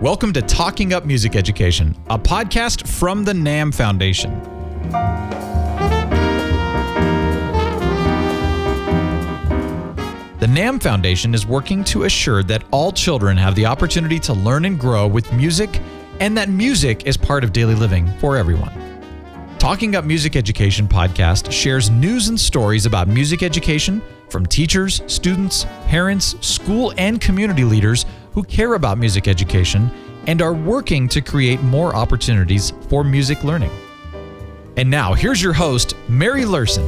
Welcome to Talking Up Music Education, a podcast from the NAMM Foundation. The NAMM Foundation is working to assure that all children have the opportunity to learn and grow with music, and that music is part of daily living for everyone. Talking Up Music Education podcast shares news and stories about music education from teachers, students, parents, school, and community leaders who care about music education and are working to create more opportunities for music learning. And now, here's your host, Mary Lerson.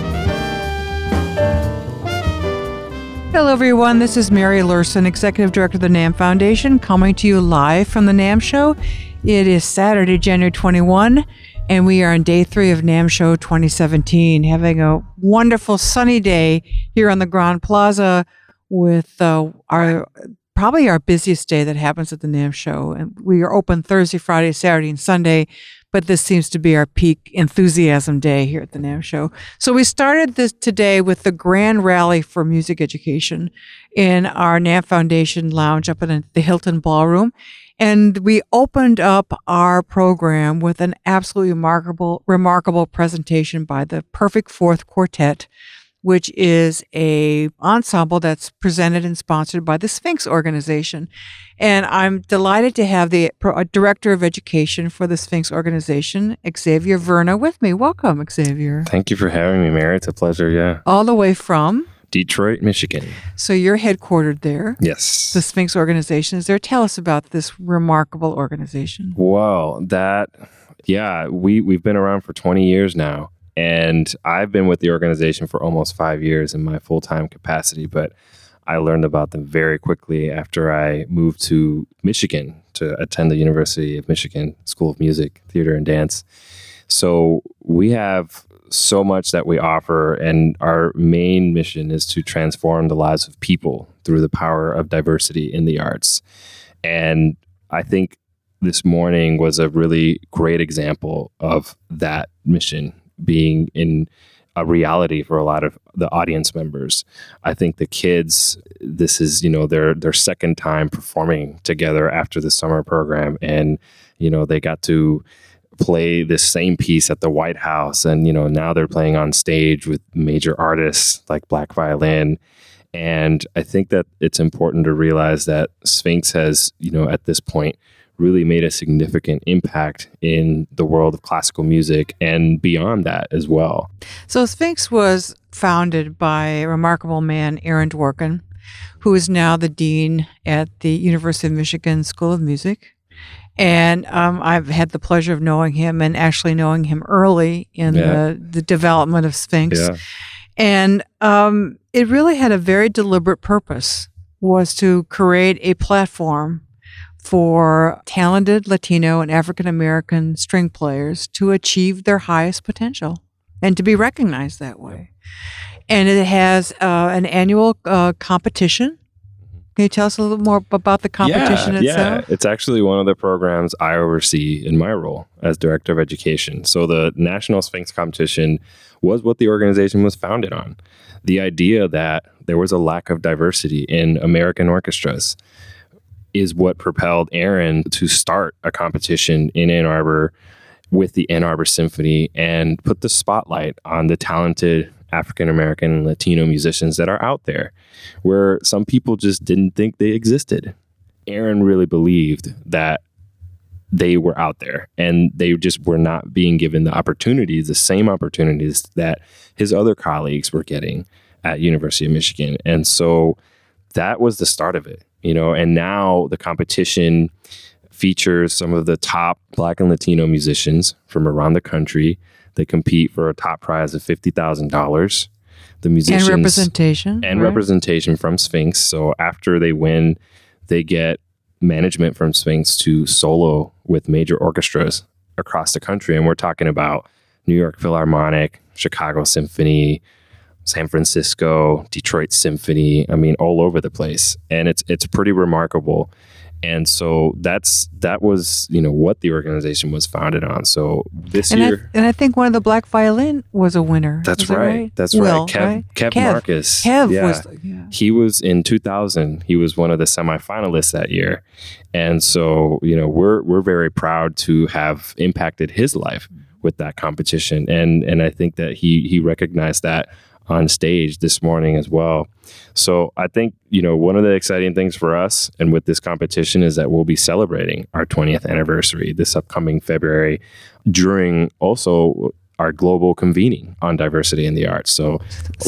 Hello, everyone. This is Mary Lerson, Executive Director of the NAMM Foundation, coming to you live from the NAMM Show. It is Saturday, January 21, and we are on day 3 of NAMM Show 2017, having a wonderful sunny day here on the Grand Plaza with probably our busiest day that happens at the NAMM Show. And we are open Thursday, Friday, Saturday, and Sunday, but this seems to be our peak enthusiasm day here at the NAMM Show. So we started this today with the Grand Rally for Music Education in our NAMM Foundation lounge up in the Hilton Ballroom. And we opened up our program with an absolutely remarkable presentation by the Perfect Fourth Quartet, which is a ensemble that's presented and sponsored by the Sphinx organization. And I'm delighted to have the Director of Education for the Sphinx organization, Xavier Verna, with me. Welcome, Xavier. Thank you for having me, Mary. It's a pleasure, yeah. All the way from? Detroit, Michigan. So you're headquartered there? Yes. The Sphinx organization is there. Tell us about this remarkable organization. Well, we've been around for 20 years now. And I've been with the organization for almost 5 years in my full-time capacity, but I learned about them very quickly after I moved to Michigan to attend the University of Michigan School of Music, Theater, and Dance. So we have so much that we offer, and our main mission is to transform the lives of people through the power of diversity in the arts. And I think this morning was a really great example of that mission being in a reality for a lot of the audience members. I think the kids, this is, their second time performing together after the summer program. And, they got to play this same piece at the White House. And, now they're playing on stage with major artists like Black Violin. And I think that it's important to realize that Sphinx has, at this point, really made a significant impact in the world of classical music and beyond that as well. So Sphinx was founded by a remarkable man, Aaron Dworkin, who is now the dean at the University of Michigan School of Music. And I've had the pleasure of knowing him and actually knowing him early in the development of Sphinx. Yeah. And it really had a very deliberate purpose, was to create a platform for talented Latino and African-American string players to achieve their highest potential and to be recognized that way. And it has an annual competition. Can you tell us a little more about the competition itself? Yeah, it's actually one of the programs I oversee in my role as Director of Education. So the National Sphinx Competition was what the organization was founded on. The idea that there was a lack of diversity in American orchestras is what propelled Aaron to start a competition in Ann Arbor with the Ann Arbor Symphony and put the spotlight on the talented African-American and Latino musicians that are out there, where some people just didn't think they existed. Aaron really believed that they were out there and they just were not being given the same opportunities that his other colleagues were getting at University of Michigan. And so that was the start of it. And now the competition features some of the top Black and Latino musicians from around the country. They compete for a top prize of $50,000. The musicians and representation from Sphinx. So after they win, they get management from Sphinx to solo with major orchestras across the country. And we're talking about New York Philharmonic, Chicago Symphony, San Francisco, Detroit Symphony, all over the place. And it's pretty remarkable. And so that was, what the organization was founded on. So this year. I think one of the black violin was a winner. That's right. That's Will, right. Kev Marcus. He was in 2000. He was one of the semifinalists that year. And so, we're very proud to have impacted his life with that competition. And I think that he recognized that on stage this morning as well. So I think, one of the exciting things for us and with this competition is that we'll be celebrating our 20th anniversary this upcoming February during also our global convening on diversity in the arts. So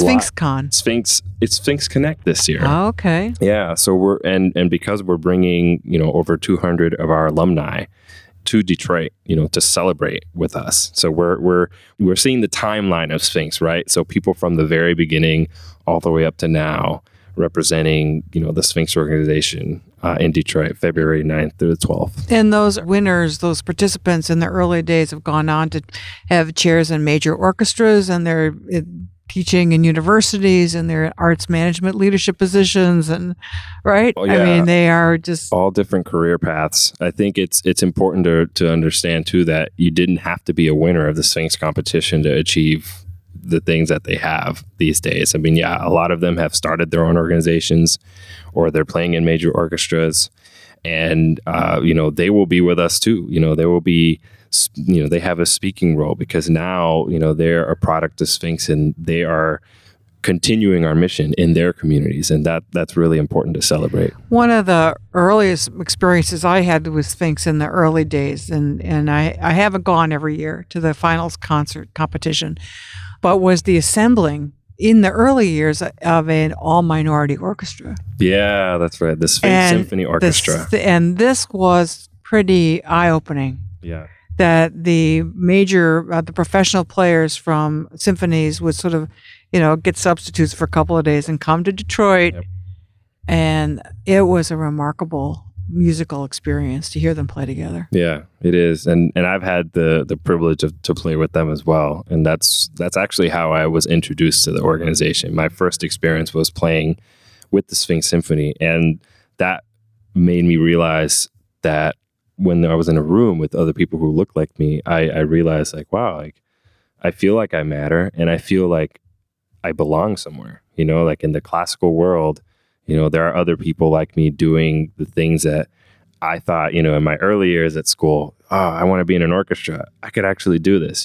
it's Sphinx Connect this year. Oh, okay. Yeah. So we're, and because we're bringing, over 200 of our alumni to Detroit, to celebrate with us. So we're seeing the timeline of Sphinx, right? So people from the very beginning all the way up to now representing, the Sphinx organization in Detroit, February 9th through the 12th. And those winners, those participants in the early days have gone on to have chairs in major orchestras, and they're teaching in universities, and they're in arts management leadership positions, and right? Oh, yeah. I mean, they are just all different career paths. I think it's important to understand too that you didn't have to be a winner of the Sphinx competition to achieve the things that they have these days. I mean, yeah, a lot of them have started their own organizations or they're playing in major orchestras, and they will be with us too. They will be, they have a speaking role because now, they're a product of Sphinx and they are continuing our mission in their communities. And that's really important to celebrate. One of the earliest experiences I had with Sphinx in the early days, and I haven't gone every year to the finals concert competition, but was the assembling in the early years of an all-minority orchestra. Yeah, that's right. The Sphinx Symphony Orchestra. And this was pretty eye-opening. Yeah. That the major, the professional players from symphonies would sort of, get substitutes for a couple of days and come to Detroit. Yep. And it was a remarkable musical experience to hear them play together. Yeah, it is. And I've had the privilege to play with them as well. And that's actually how I was introduced to the organization. My first experience was playing with the Sphinx Symphony. And that made me realize that when I was in a room with other people who looked like me, I realized wow, I feel like I matter, and I feel like I belong somewhere, like in the classical world, there are other people like me doing the things that I thought, in my early years at school, I want to be in an orchestra. I could actually do this,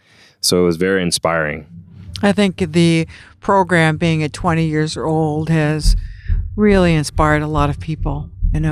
So it was very inspiring. I think the program being at 20 years old has really inspired a lot of people.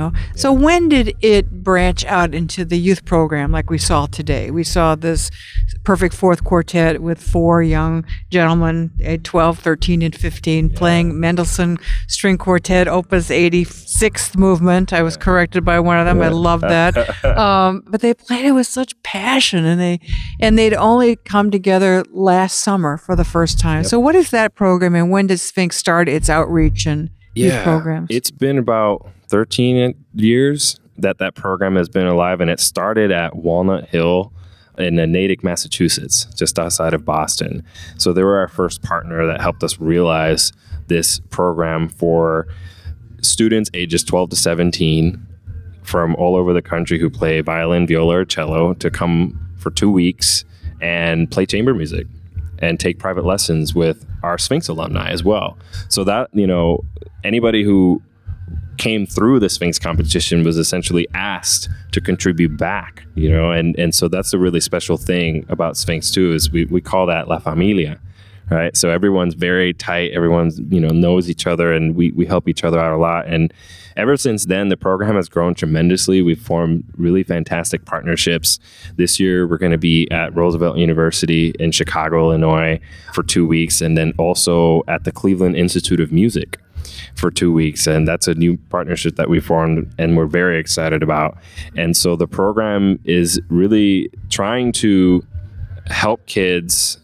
So when did it branch out into the youth program like we saw today? We saw this Perfect Fourth Quartet with 4 young gentlemen, 12, 13, and 15, playing Mendelssohn String Quartet, Opus 86th movement. I was corrected by one of them. I love that. But they played it with such passion, and they'd only come together last summer for the first time. Yep. So what is that program, and when does Sphinx start its outreach and youth programs? It's been about 13 years that program has been alive, and it started at Walnut Hill in Natick, Massachusetts, just outside of Boston. So they were our first partner that helped us realize this program for students ages 12 to 17 from all over the country who play violin, viola, or cello to come for 2 weeks and play chamber music and take private lessons with our Sphinx alumni as well. So that, anybody who came through the Sphinx competition was essentially asked to contribute back, and so that's a really special thing about Sphinx too, is we call that La Familia, right? So everyone's very tight, everyone's, knows each other, and we help each other out a lot. And ever since then, the program has grown tremendously. We've formed really fantastic partnerships. This year, we're going to be at Roosevelt University in Chicago, Illinois for 2 weeks, and then also at the Cleveland Institute of Music for 2 weeks. And that's a new partnership that we formed and we're very excited about. And so the program is really trying to help kids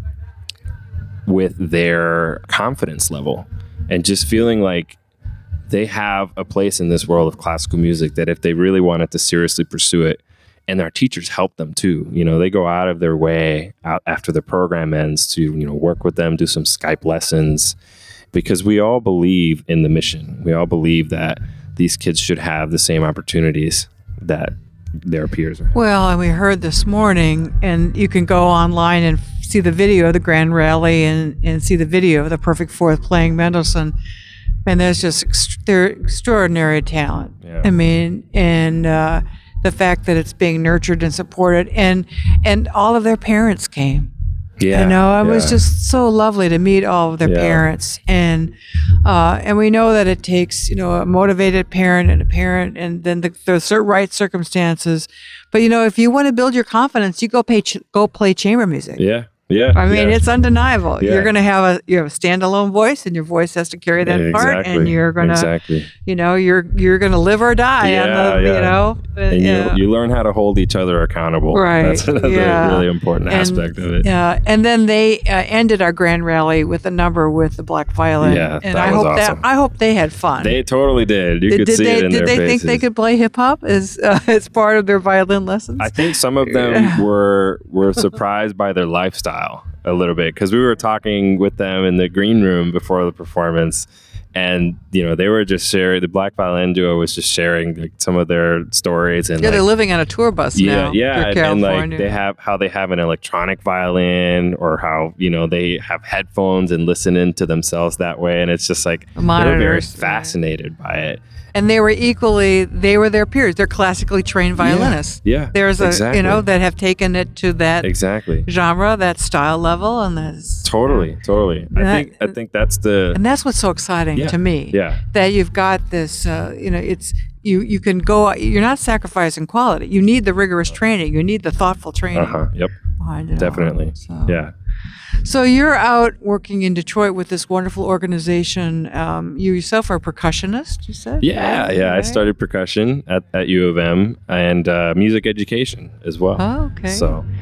with their confidence level and just feeling like they have a place in this world of classical music, that if they really wanted to seriously pursue it, and our teachers help them too. They go out of their way out after the program ends to, work with them, do some Skype lessons, because we all believe in the mission. We all believe that these kids should have the same opportunities that their peers are. Well, and we heard this morning, and you can go online and see the video of the Grand Rally and see the video of the Perfect Fourth playing Mendelssohn. And there's just they're extraordinary talent. Yeah. I mean, and the fact that it's being nurtured and supported, and all of their parents came. Yeah, It was just so lovely to meet all of their parents, and we know that it takes a motivated parent and then the right circumstances. But if you want to build your confidence, you go play chamber music. Yeah. Yeah. I mean, it's undeniable. Yeah. You're going to have a standalone voice, and your voice has to carry that part, and you're going to, you're going to live or die on the, And you learn how to hold each other accountable. Right. That's another really important aspect of it. Yeah. And then they ended our Grand Rally with a number with the black violin. Yeah, and that was awesome. I hope they had fun. They totally did. You could see it in their faces. Did they think they could play hip hop as part of their violin lessons? I think some of them were surprised by their lifestyle a little bit, because we were talking with them in the green room before the performance, and they were just sharing. The black violin duo was just sharing some of their stories, and they're living on a tour bus now. And they have an electronic violin, or how they have headphones and listening to themselves that way, and it's just like they're very fascinated by it. And they were their peers. They're classically trained violinists. Yeah. There's that have taken it to that genre, that style level, and that's totally. I think that's and that's what's so exciting to me. Yeah. That you've got this. It's you can go. You're not sacrificing quality. You need the rigorous training. You need the thoughtful training. Yep. Definitely. Yeah. So you're out working in Detroit with this wonderful organization. You yourself are a percussionist, you said? Yeah. Right? I started percussion at U of M and music education as well. Oh, okay.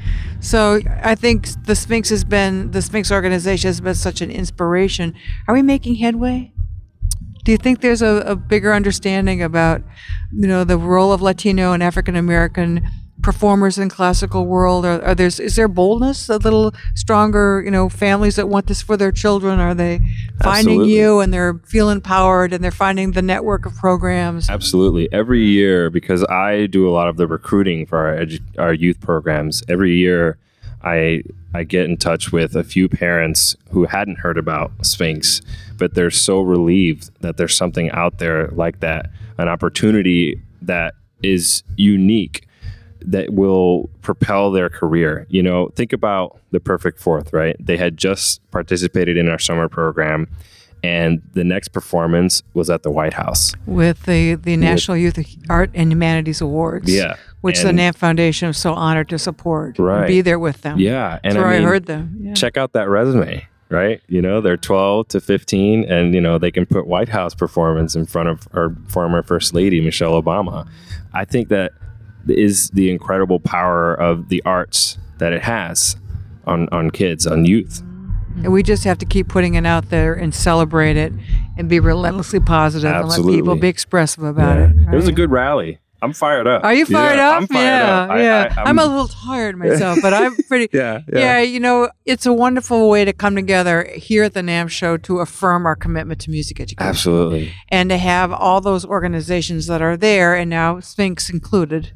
So I think the Sphinx organization has been such an inspiration. Are we making headway? Do you think there's a bigger understanding about, the role of Latino and African American performers in classical world? Is there boldness, a little stronger, families that want this for their children? Are they finding you and they're feeling empowered and they're finding the network of programs? Absolutely. Every year, because I do a lot of the recruiting for our youth programs, every year I get in touch with a few parents who hadn't heard about Sphinx, but they're so relieved that there's something out there like that, an opportunity that is unique, that will propel their career. Think about the Perfect Fourth, right? They had just participated in our summer program, and the next performance was at the White House with the National Youth Art and Humanities Awards. Yeah, which the NAMP Foundation is so honored to support. Right, and be there with them. Yeah, and I heard them. Yeah. Check out that resume. Right? They're 12 to 15, and they can put White House performance in front of our former First Lady Michelle Obama. I think that is the incredible power of the arts that it has on kids, on youth. And we just have to keep putting it out there and celebrate it and be relentlessly positive. Absolutely. And let people be expressive about it. Right? It was a good rally. I'm fired up. Are you fired up? I'm fired up. Yeah. I'm a little tired myself, but I'm pretty. Yeah. It's a wonderful way to come together here at the NAMP show to affirm our commitment to music education. Absolutely. And to have all those organizations that are there, and now Sphinx included,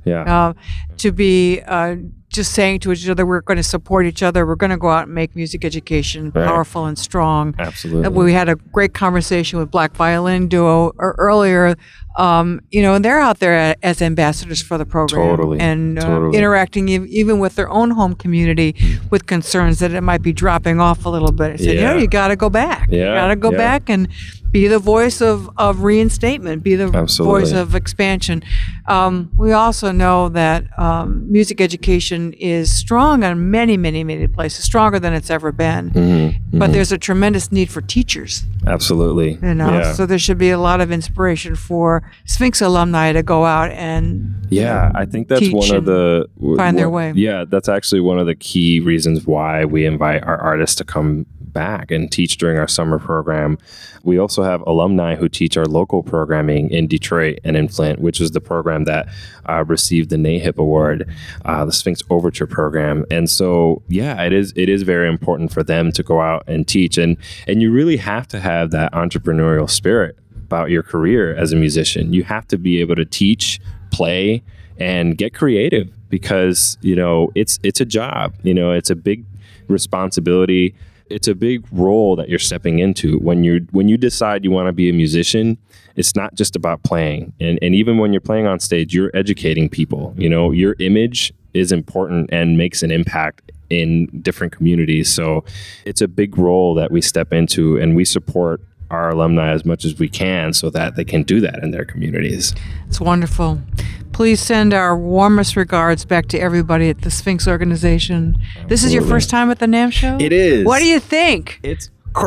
to be just saying to each other, we're going to support each other. We're going to go out and make music education powerful and strong. Absolutely. We had a great conversation with Black Violin Duo earlier. And they're out there as ambassadors for the program. Totally. And interacting even with their own home community with concerns that it might be dropping off a little bit. I said, you got to go back. Yeah. You got to go back and be the voice of reinstatement, be the voice of expansion. We also know that music education is strong on many, many, many places, stronger than it's ever been. Mm-hmm. But there's a tremendous need for teachers. Absolutely. So there should be a lot of inspiration for Sphinx alumni to go out and I think that's one of the find their way. Yeah, that's actually one of the key reasons why we invite our artists to come back and teach during our summer program. We also have alumni who teach our local programming in Detroit and in Flint, which is the program that received the NAHIP award, the Sphinx Overture program. And so, it is very important for them to go out and teach. And you really have to have that entrepreneurial spirit about your career as a musician. You have to be able to teach, play, and get creative because, it's a job. It's a big responsibility. It's a big role that you're stepping into when you decide you want to be a musician. It's not just about playing. And even when you're playing on stage, you're educating people. Your image is important and makes an impact in different communities. So it's a big role that we step into, and we support our alumni as much as we can so that they can do that in their communities. It's wonderful. Please send our warmest regards back to everybody at the Sphinx organization. This is your first time at the NAMM show? It is. What do you think? It's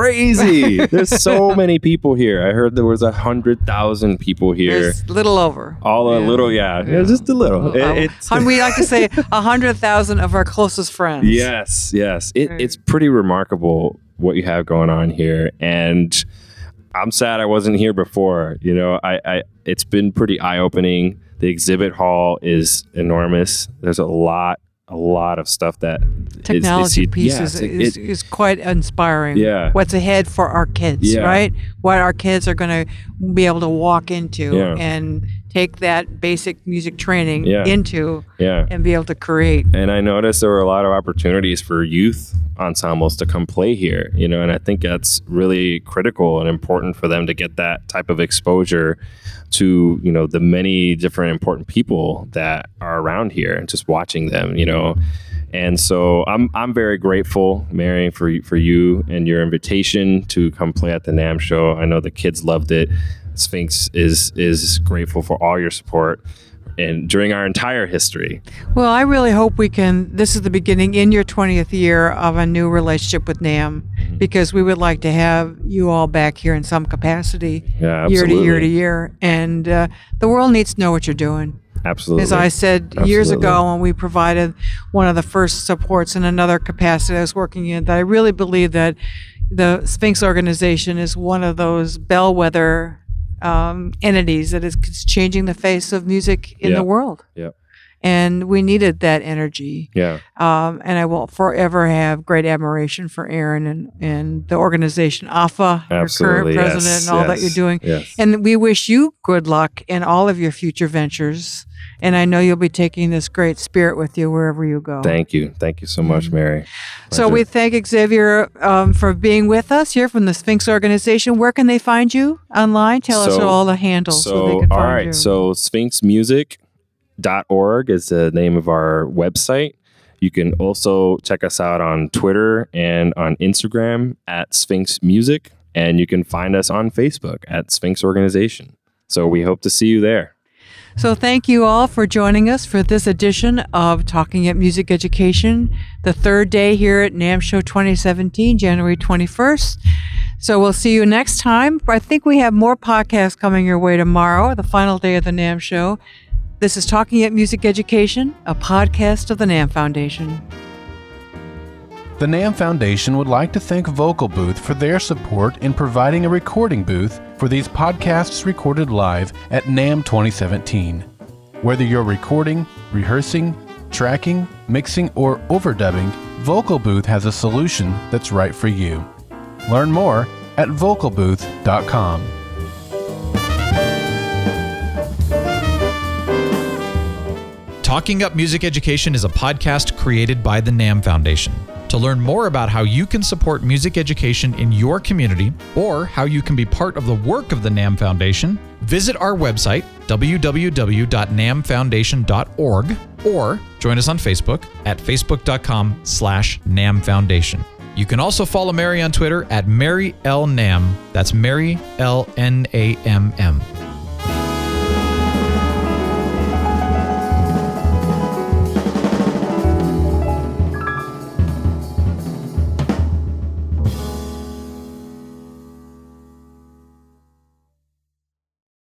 crazy. There's so many people here. I heard there was 100,000 people here. There's a little over. All a little, yeah, just a little. We like to say 100,000 of our closest friends. Yes. It's pretty remarkable what you have going on here. And I'm sad I wasn't here before. It's been pretty eye-opening. The exhibit hall is enormous. There's a lot of stuff that technology pieces is quite inspiring. Yeah. What's ahead for our kids, right? What our kids are going to be able to walk into and take that basic music training into and be able to create. And I noticed there were a lot of opportunities for youth ensembles to come play here, and I think that's really critical and important for them to get that type of exposure to, the many different important people that are around here and just watching them, And so I'm very grateful, Mary, for you and your invitation to come play at the NAMM show. I know the kids loved it. Sphinx is grateful for all your support and during our entire history. Well, I really hope this is the beginning in your 20th year of a new relationship with NAMM, because we would like to have you all back here in some capacity year to year to year. And the world needs to know what you're doing. Absolutely. As I said years ago when we provided one of the first supports in another capacity I was working in, that I really believe that the Sphinx organization is one of those bellwether entities that is changing the face of music in the world. Yeah. And we needed that energy. Yeah. And I will forever have great admiration for Aaron and the organization, AFA, your current president, and all that you're doing. Yes. And we wish you good luck in all of your future ventures. And I know you'll be taking this great spirit with you wherever you go. Thank you. Thank you so much, Mary. So we thank Xavier for being with us here from the Sphinx organization. Where can they find you online? Tell us all the handles so they can find you. So sphinxmusic.org is the name of our website. You can also check us out on Twitter and on Instagram at Sphinx Music. And you can find us on Facebook at Sphinx Organization. So we hope to see you there. So thank you all for joining us for this edition of Talking at Music Education, the third day here at NAMM Show 2017, January 21st. So we'll see you next time. I think we have more podcasts coming your way tomorrow, the final day of the NAMM Show. This is Talking at Music Education, a podcast of the NAMM Foundation. The NAMM Foundation would like to thank Vocal Booth for their support in providing a recording booth for these podcasts recorded live at NAMM 2017. Whether you're recording, rehearsing, tracking, mixing, or overdubbing, Vocal Booth has a solution that's right for you. Learn more at vocalbooth.com. Talking Up Music Education is a podcast created by the NAMM Foundation. To learn more about how you can support music education in your community or how you can be part of the work of the NAMM Foundation, visit our website, www.nammfoundation.org, or join us on Facebook at facebook.com/NAMM Foundation. You can also follow Mary on Twitter at Mary L. Namm. That's Mary L. Namm.